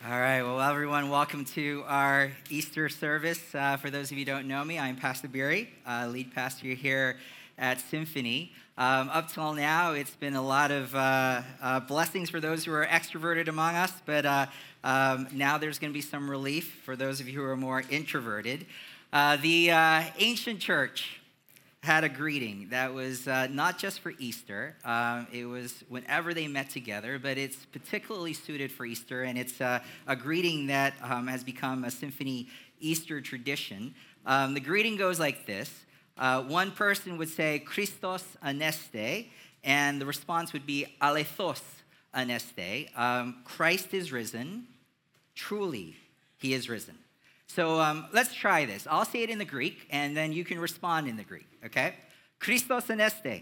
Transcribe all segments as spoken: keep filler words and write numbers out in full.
All right, well, everyone, welcome to our Easter service. Uh, for those of you who don't know me, I'm Pastor Beery, uh, lead pastor here at Symphony. Um, up till now, it's been a lot of uh, uh, blessings for those who are extroverted among us, but uh, um, now there's going to be some relief for those of you who are more introverted. Uh, the uh, ancient church had a greeting that was uh, not just for Easter. Um, it was whenever they met together, but it's particularly suited for Easter, and it's uh, a greeting that um, has become a Symphony Easter tradition. Um, the greeting goes like this. Uh, one person would say, Christos aneste, and the response would be, alethos aneste. Um, Christ is risen. Truly, he is risen. So um, let's try this. I'll say it in the Greek, and then you can respond in the Greek, okay? Christos aneste.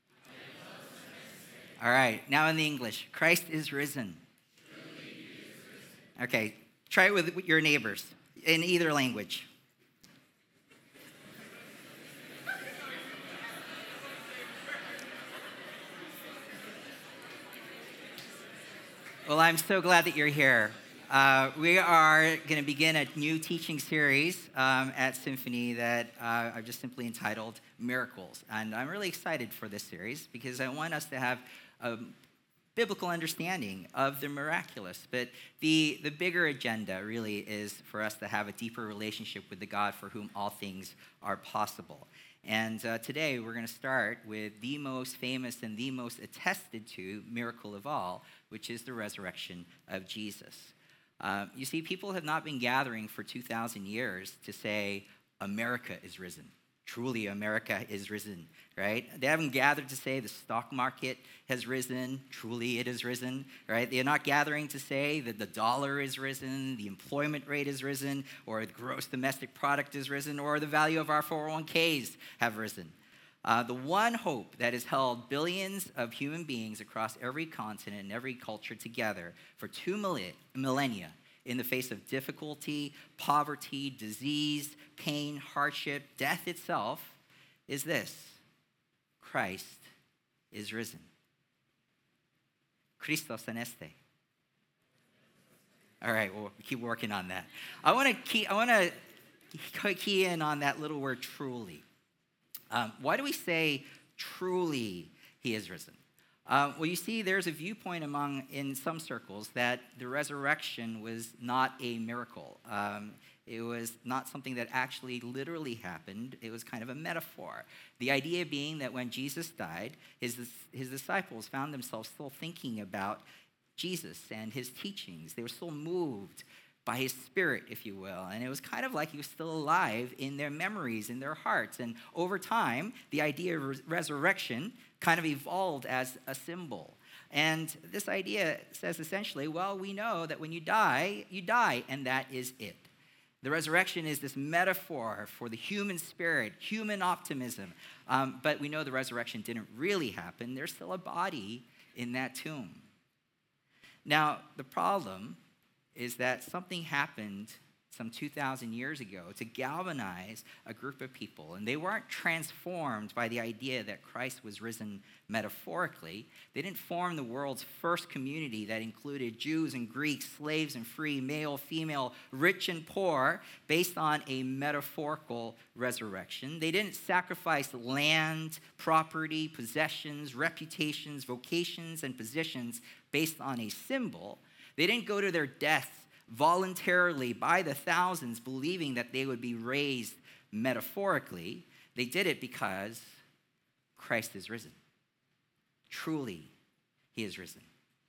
All right, now in the English. Christ is risen. Truly he is risen. Okay, try it with your neighbors in either language. Well, I'm so glad that you're here. Uh, we are going to begin a new teaching series um, at Symphony that uh, I've just simply entitled Miracles. And I'm really excited for this series because I want us to have a biblical understanding of the miraculous. But the, the bigger agenda really is for us to have a deeper relationship with the God for whom all things are possible. And uh, today we're going to start with the most famous and the most attested to miracle of all, which is the resurrection of Jesus. Uh, you see, people have not been gathering for two thousand years to say, America is risen. Truly, America is risen, right? They haven't gathered to say the stock market has risen. Truly, it has risen, right? They're not gathering to say that the dollar is risen, the employment rate is risen, or the gross domestic product is risen, or the value of our four oh one k's have risen. Uh, the one hope that has held billions of human beings across every continent and every culture together for two millennia in the face of difficulty, poverty, disease, pain, hardship, death itself is this: Christ is risen. Christos aneste. All right, we'll keep working on that. I want to key, I want to key in on that little word truly. Um, why do we say truly he is risen? Uh, well, you see, there's a viewpoint among, in some circles, that the resurrection was not a miracle. Um, it was not something that actually literally happened. It was kind of a metaphor. The idea being that when Jesus died, his, his disciples found themselves still thinking about Jesus and his teachings. They were still moved by his spirit, if you will. And it was kind of like he was still alive in their memories, in their hearts. And over time, the idea of res- resurrection kind of evolved as a symbol. And this idea says essentially, well, we know that when you die, you die, and that is it. The resurrection is this metaphor for the human spirit, human optimism. Um, but we know the resurrection didn't really happen. There's still a body in that tomb. Now, the problem is that something happened some two thousand years ago to galvanize a group of people. And they weren't transformed by the idea that Christ was risen metaphorically. They didn't form the world's first community that included Jews and Greeks, slaves and free, male, female, rich and poor, based on a metaphorical resurrection. They didn't sacrifice land, property, possessions, reputations, vocations, and positions based on a symbol. They didn't go to their death voluntarily by the thousands, believing that they would be raised metaphorically. They did it because Christ is risen. Truly, he is risen.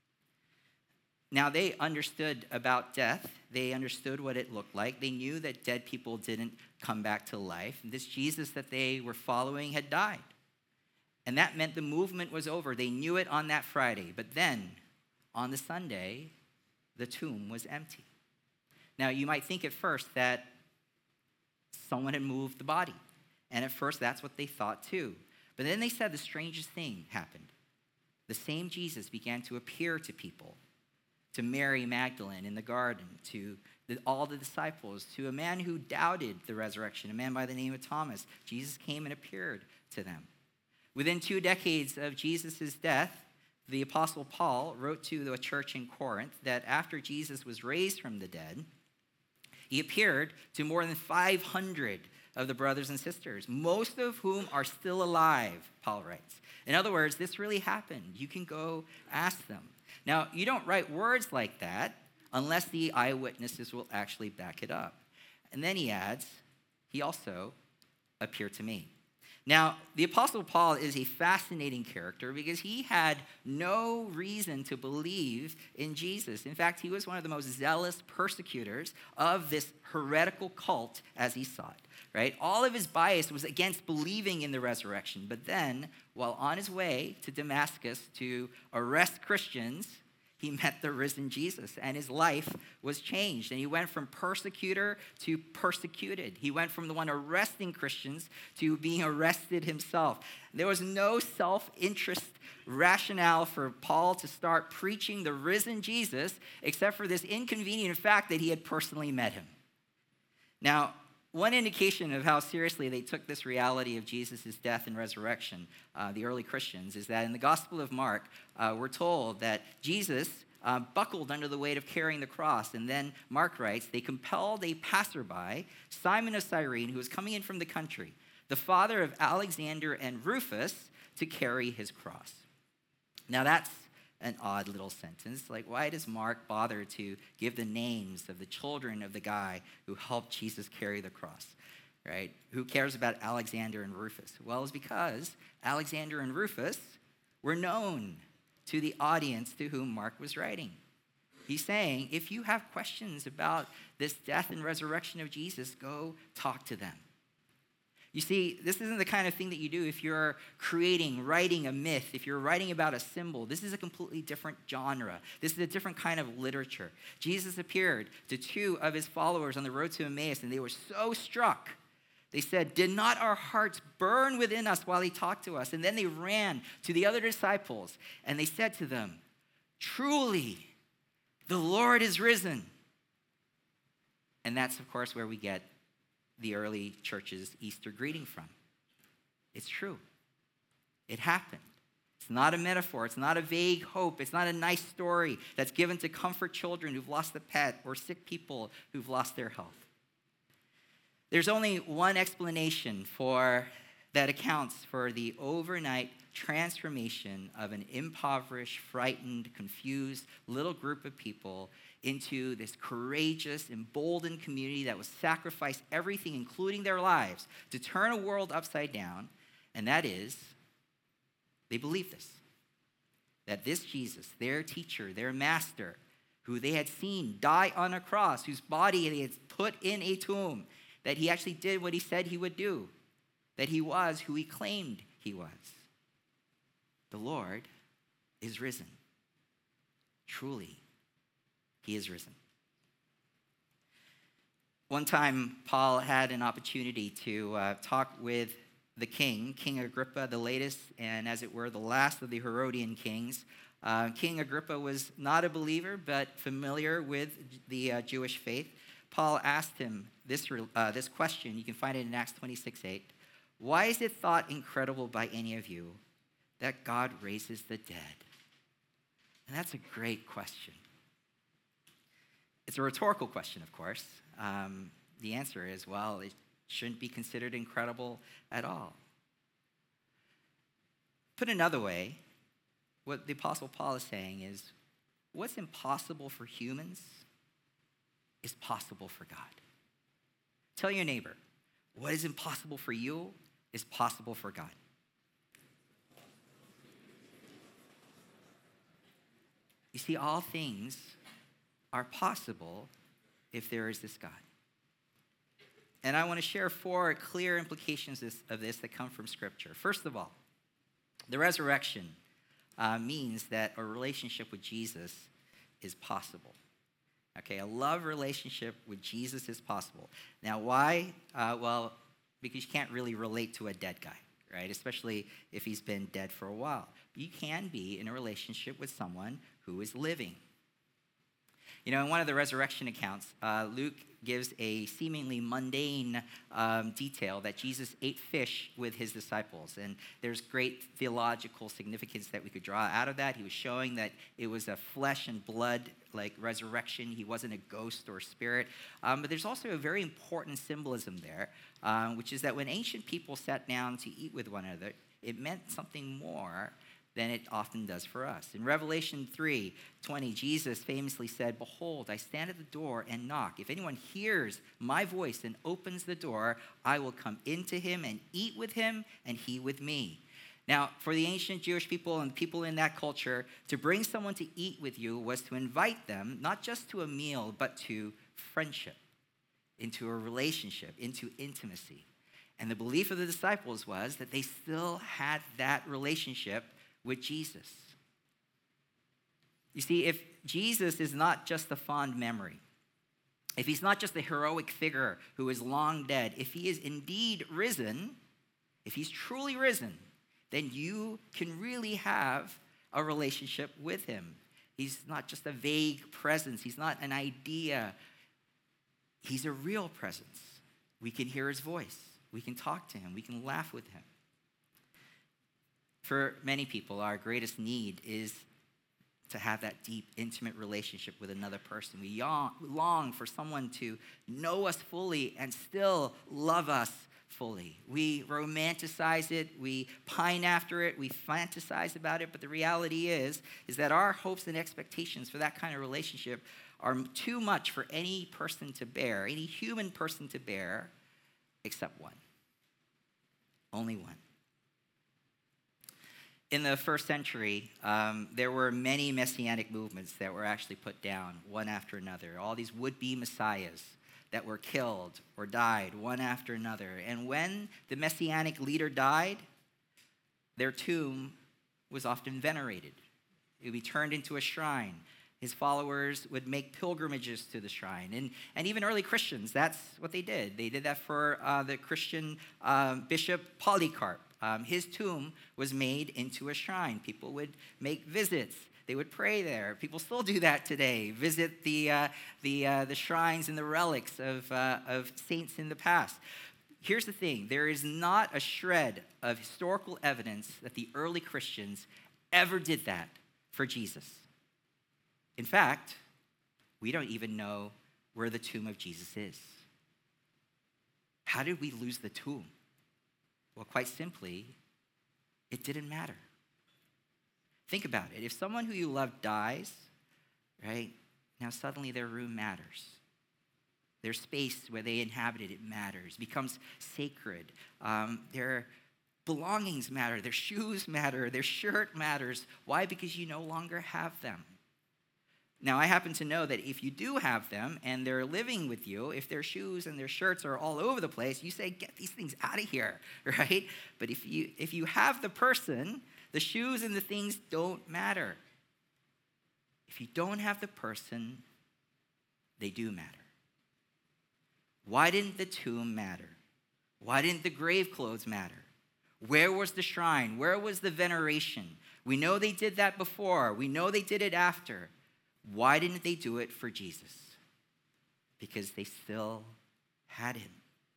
Now, they understood about death. They understood what it looked like. They knew that dead people didn't come back to life. This Jesus that they were following had died. And that meant the movement was over. They knew it on that Friday. But then, on the Sunday, the tomb was empty. Now, you might think at first that someone had moved the body. And at first, that's what they thought too. But then they said the strangest thing happened. The same Jesus began to appear to people, to Mary Magdalene in the garden, to the, all the disciples, to a man who doubted the resurrection, a man by the name of Thomas. Jesus came and appeared to them. Within two decades of Jesus' death, the Apostle Paul wrote to a church in Corinth that after Jesus was raised from the dead, he appeared to more than five hundred of the brothers and sisters, most of whom are still alive, Paul writes. In other words, this really happened. You can go ask them. Now, you don't write words like that unless the eyewitnesses will actually back it up. And then he adds, he also appeared to me. Now, the Apostle Paul is a fascinating character because he had no reason to believe in Jesus. In fact, he was one of the most zealous persecutors of this heretical cult as he saw it, right? All of his bias was against believing in the resurrection. But then, while on his way to Damascus to arrest Christians, he met the risen Jesus, and his life was changed. And he went from persecutor to persecuted. He went from the one arresting Christians to being arrested himself. There was no self-interest rationale for Paul to start preaching the risen Jesus, except for this inconvenient fact that he had personally met him. Now, one indication of how seriously they took this reality of Jesus' death and resurrection, uh, the early Christians, is that in the Gospel of Mark, uh, we're told that Jesus uh, buckled under the weight of carrying the cross. And then Mark writes, they compelled a passerby, Simon of Cyrene, who was coming in from the country, the father of Alexander and Rufus, to carry his cross. Now that's an odd little sentence. Like, why does Mark bother to give the names of the children of the guy who helped Jesus carry the cross, right? Who cares about Alexander and Rufus? Well, it's because Alexander and Rufus were known to the audience to whom Mark was writing. He's saying, if you have questions about this death and resurrection of Jesus, go talk to them. You see, this isn't the kind of thing that you do if you're creating, writing a myth, if you're writing about a symbol. This is a completely different genre. This is a different kind of literature. Jesus appeared to two of his followers on the road to Emmaus, and they were so struck. They said, did not our hearts burn within us while he talked to us? And then they ran to the other disciples, and they said to them, truly, the Lord is risen. And that's, of course, where we get the early church's Easter greeting from. It's true. It happened. It's not a metaphor. It's not a vague hope. It's not a nice story that's given to comfort children who've lost a pet or sick people who've lost their health. There's only one explanation for that accounts for the overnight transformation of an impoverished, frightened, confused little group of people into this courageous, emboldened community that would sacrifice everything, including their lives, to turn a world upside down. And that is, they believe this, that this Jesus, their teacher, their master, who they had seen die on a cross, whose body they had put in a tomb, that he actually did what he said he would do, that he was who he claimed he was. The Lord is risen. Truly, he is risen. One time, Paul had an opportunity to uh, talk with the king, King Agrippa, the latest and, as it were, the last of the Herodian kings. Uh, king Agrippa was not a believer, but familiar with the uh, Jewish faith. Paul asked him this, uh, this question. You can find it in Acts twenty-six eight. Why is it thought incredible by any of you that God raises the dead? And that's a great question. It's a rhetorical question, of course. Um, the answer is, well, it shouldn't be considered incredible at all. Put another way, what the Apostle Paul is saying is, what's impossible for humans is possible for God. Tell your neighbor, what is impossible for you is possible for God. You see, all things are possible if there is this God. And I want to share four clear implications of this that come from Scripture. First of all, the resurrection uh, means that a relationship with Jesus is possible. Okay, a love relationship with Jesus is possible. Now, why? Uh, well, because you can't really relate to a dead guy, right? Especially if he's been dead for a while. But you can be in a relationship with someone who is living. You know, in one of the resurrection accounts, uh, Luke gives a seemingly mundane um, detail that Jesus ate fish with his disciples. And there's great theological significance that we could draw out of that. He was showing that it was a flesh and blood like resurrection. He wasn't a ghost or spirit. Um, but there's also a very important symbolism there, uh, which is that when ancient people sat down to eat with one another, it meant something more than it often does for us. In Revelation three twenty, Jesus famously said, "Behold, I stand at the door and knock. If anyone hears my voice and opens the door, I will come into him and eat with him and he with me." Now, for the ancient Jewish people and people in that culture, to bring someone to eat with you was to invite them not just to a meal, but to friendship, into a relationship, into intimacy. And the belief of the disciples was that they still had that relationship with Jesus. You see, if Jesus is not just a fond memory, if he's not just a heroic figure who is long dead, if he is indeed risen, if he's truly risen, then you can really have a relationship with him. He's not just a vague presence. He's not an idea. He's a real presence. We can hear his voice. We can talk to him. We can laugh with him. For many people, our greatest need is to have that deep, intimate relationship with another person. We long for someone to know us fully and still love us fully. We romanticize it, we pine after it, we fantasize about it, but the reality is, is that our hopes and expectations for that kind of relationship are too much for any person to bear, any human person to bear, except one. Only one. In the first century, um, there were many messianic movements that were actually put down one after another. All these would-be messiahs that were killed or died one after another. And when the messianic leader died, their tomb was often venerated. It would be turned into a shrine. His followers would make pilgrimages to the shrine. And, and even early Christians, that's what they did. They did that for uh, the Christian um, bishop Polycarp. Um, his tomb was made into a shrine. People would make visits. They would pray there. People still do that today. Visit the uh, the uh, the shrines and the relics of uh, of saints in the past. Here's the thing: there is not a shred of historical evidence that the early Christians ever did that for Jesus. In fact, we don't even know where the tomb of Jesus is. How did we lose the tomb? Well, quite simply, it didn't matter. Think about it. If someone who you love dies, right, now suddenly their room matters. Their space where they inhabited it matters, becomes sacred. Um, their belongings matter. Their shoes matter. Their shirt matters. Why? Because you no longer have them. Now, I happen to know that if you do have them and they're living with you, if their shoes and their shirts are all over the place, you say, get these things out of here, right? But if you if you have the person, the shoes and the things don't matter. If you don't have the person, they do matter. Why didn't the tomb matter? Why didn't the grave clothes matter? Where was the shrine? Where was the veneration? We know they did that before. We know they did it after. Why didn't they do it for Jesus? Because they still had him.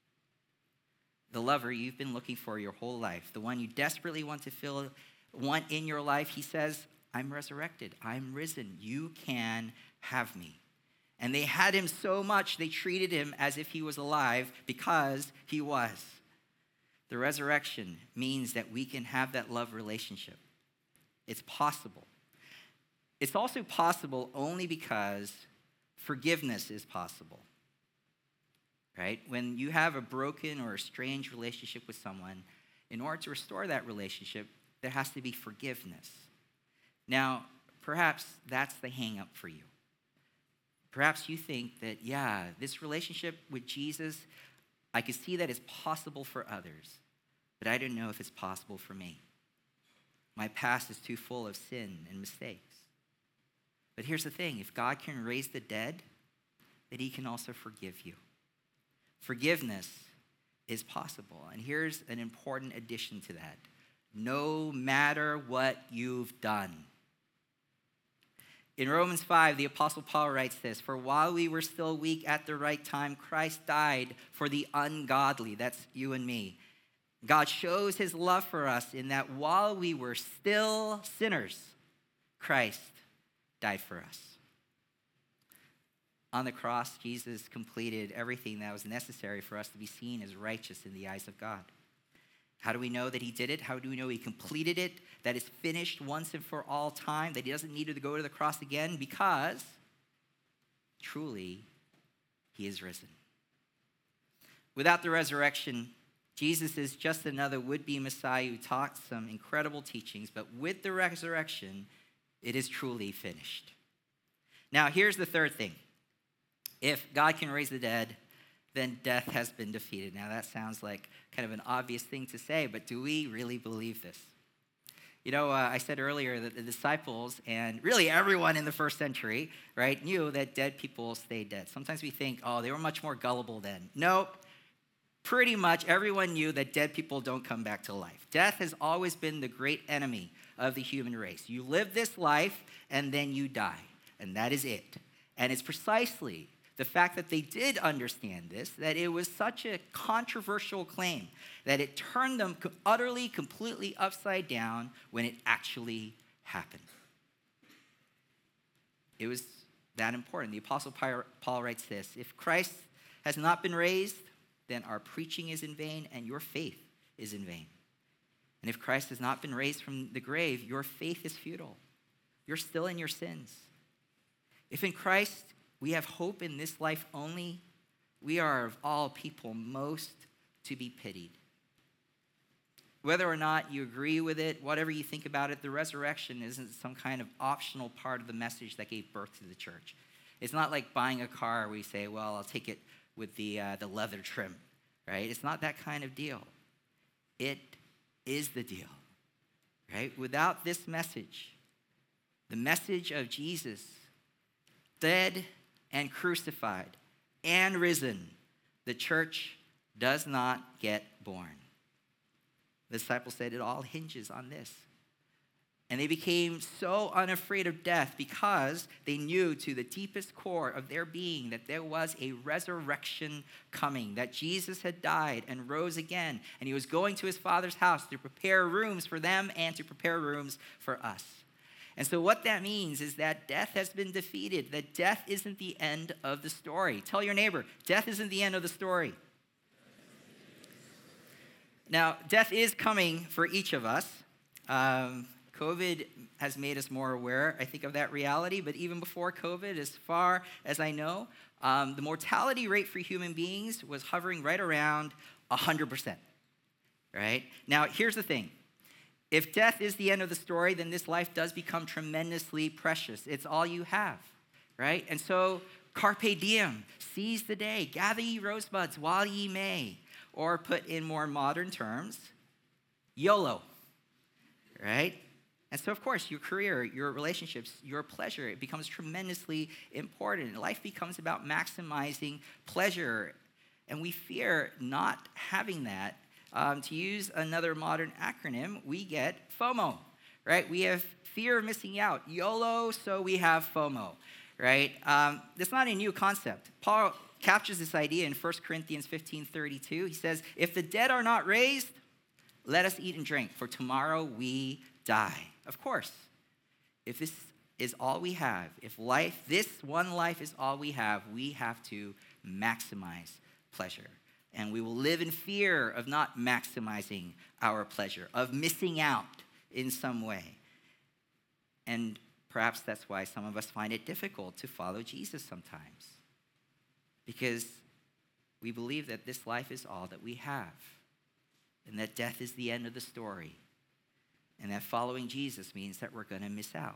The lover you've been looking for your whole life, the one you desperately want to feel, want in your life, he says, I'm resurrected. I'm risen. You can have me. And they had him so much, they treated him as if he was alive because he was. The resurrection means that we can have that love relationship. It's possible. It's also possible only because forgiveness is possible, right? When you have a broken or a strange relationship with someone, in order to restore that relationship, there has to be forgiveness. Now, perhaps that's the hang-up for you. Perhaps you think that, yeah, this relationship with Jesus, I can see that it's possible for others, but I don't know if it's possible for me. My past is too full of sin and mistakes. But here's the thing, if God can raise the dead, then he can also forgive you. Forgiveness is possible. And here's an important addition to that. No matter what you've done. In Romans five, the Apostle Paul writes this, "For while we were still weak at the right time, Christ died for the ungodly." That's you and me. God shows his love for us in that while we were still sinners, Christ died for us. On the cross, Jesus completed everything that was necessary for us to be seen as righteous in the eyes of God. How do we know that he did it? How do we know he completed it? That it's finished once and for all time? That he doesn't need to go to the cross again? Because truly, he is risen. Without the resurrection, Jesus is just another would-be Messiah who taught some incredible teachings, but with the resurrection, it is truly finished. Now, here's the third thing. If God can raise the dead, then death has been defeated. Now, that sounds like kind of an obvious thing to say, but do we really believe this? You know, uh, I said earlier that the disciples and really everyone in the first century, right, knew that dead people stayed dead. Sometimes we think, oh, they were much more gullible then. Nope. Pretty much everyone knew that dead people don't come back to life. Death has always been the great enemy of the human race. You live this life and then you die, and that is it. And it's precisely the fact that they did understand this, that it was such a controversial claim that it turned them utterly, completely upside down when it actually happened. It was that important. The Apostle Paul writes this, "If Christ has not been raised, then our preaching is in vain and your faith is in vain. And if Christ has not been raised from the grave, your faith is futile. You're still in your sins. If in Christ we have hope in this life only, we are of all people most to be pitied." Whether or not you agree with it, whatever you think about it, the resurrection isn't some kind of optional part of the message that gave birth to the church. It's not like buying a car where you say, well, I'll take it with the uh, the leather trim, right? It's not that kind of deal. It is the deal, right? Without this message, the message of Jesus, dead and crucified and risen, the church does not get born. The disciples said it all hinges on this. And they became so unafraid of death because they knew to the deepest core of their being that there was a resurrection coming, that Jesus had died and rose again, and he was going to his Father's house to prepare rooms for them and to prepare rooms for us. And so what that means is that death has been defeated, that death isn't the end of the story. Tell your neighbor, death isn't the end of the story. Now, death is coming for each of us. Um, COVID has made us more aware, I think, of that reality. But even before COVID, as far as I know, um, the mortality rate for human beings was hovering right around one hundred percent, right? Now, here's the thing. If death is the end of the story, then this life does become tremendously precious. It's all you have, right? And so, carpe diem, seize the day, gather ye rosebuds while ye may. Or put in more modern terms, YOLO, right? And so, of course, your career, your relationships, your pleasure, it becomes tremendously important. Life becomes about maximizing pleasure. And we fear not having that. Um, to use another modern acronym, we get FOMO, right? We have fear of missing out. YOLO, so we have FOMO, right? Um, that's not a new concept. Paul captures this idea in First Corinthians fifteen thirty-two. He says, if the dead are not raised, let us eat and drink, for tomorrow we die. Of course, if this is all we have, if life, this one life is all we have, we have to maximize pleasure. And we will live in fear of not maximizing our pleasure, of missing out in some way. And perhaps that's why some of us find it difficult to follow Jesus sometimes. Because we believe that this life is all that we have, and that death is the end of the story, and that following Jesus means that we're going to miss out.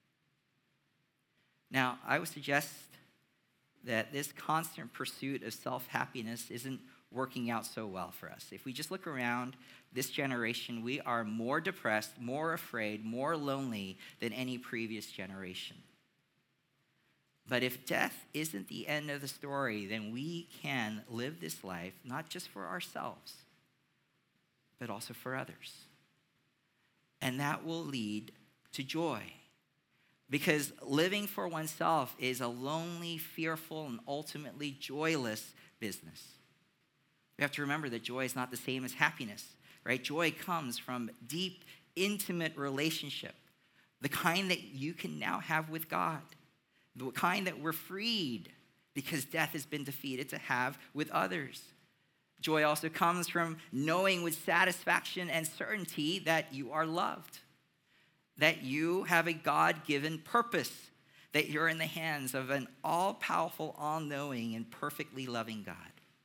Now, I would suggest that this constant pursuit of self-happiness isn't working out so well for us. If we just look around this generation, we are more depressed, more afraid, more lonely than any previous generation. But if death isn't the end of the story, then we can live this life not just for ourselves, but also for others. And that will lead to joy. Because living for oneself is a lonely, fearful, and ultimately joyless business. We have to remember that joy is not the same as happiness, right? Joy comes from deep, intimate relationship, the kind that you can now have with God, the kind that we're freed because death has been defeated to have with others. Joy also comes from knowing with satisfaction and certainty that you are loved, that you have a God-given purpose, that you're in the hands of an all-powerful, all-knowing, and perfectly loving God.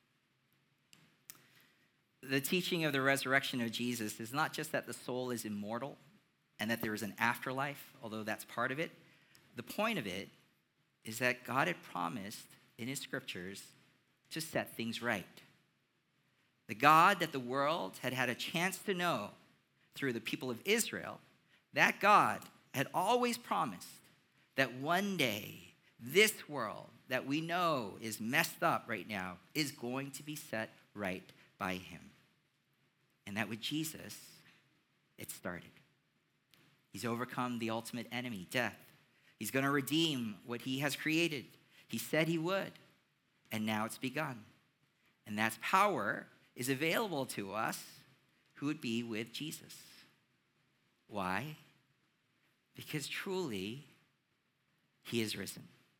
The teaching of the resurrection of Jesus is not just that the soul is immortal and that there is an afterlife, although that's part of it. The point of it is that God had promised in his scriptures to set things right. The God that the world had had a chance to know through the people of Israel, that God had always promised that one day this world that we know is messed up right now is going to be set right by him. And that with Jesus, it started. He's overcome the ultimate enemy, death. He's going to redeem what he has created. He said he would, and now it's begun. And that power is available to us who would be with Jesus. Why? Because truly, he is risen.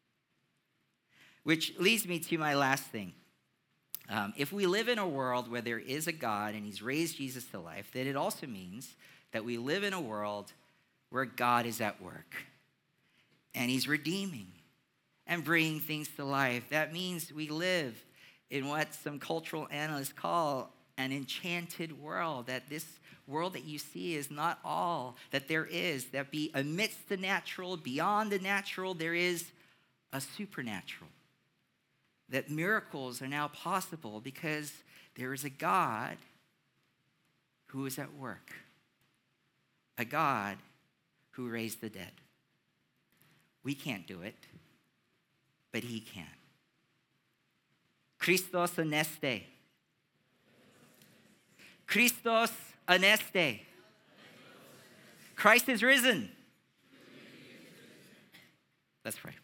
Which leads me to my last thing. Um, if we live in a world where there is a God and he's raised Jesus to life, then it also means that we live in a world where God is at work and he's redeeming and bringing things to life. That means we live in what some cultural analysts call an enchanted world, that this world that you see is not all that there is, that be amidst the natural, beyond the natural, there is a supernatural. That miracles are now possible because there is a God who is at work, a God who raised the dead. We can't do it, but he can. Christos aneste. Christos aneste. Christ is risen. Let's pray.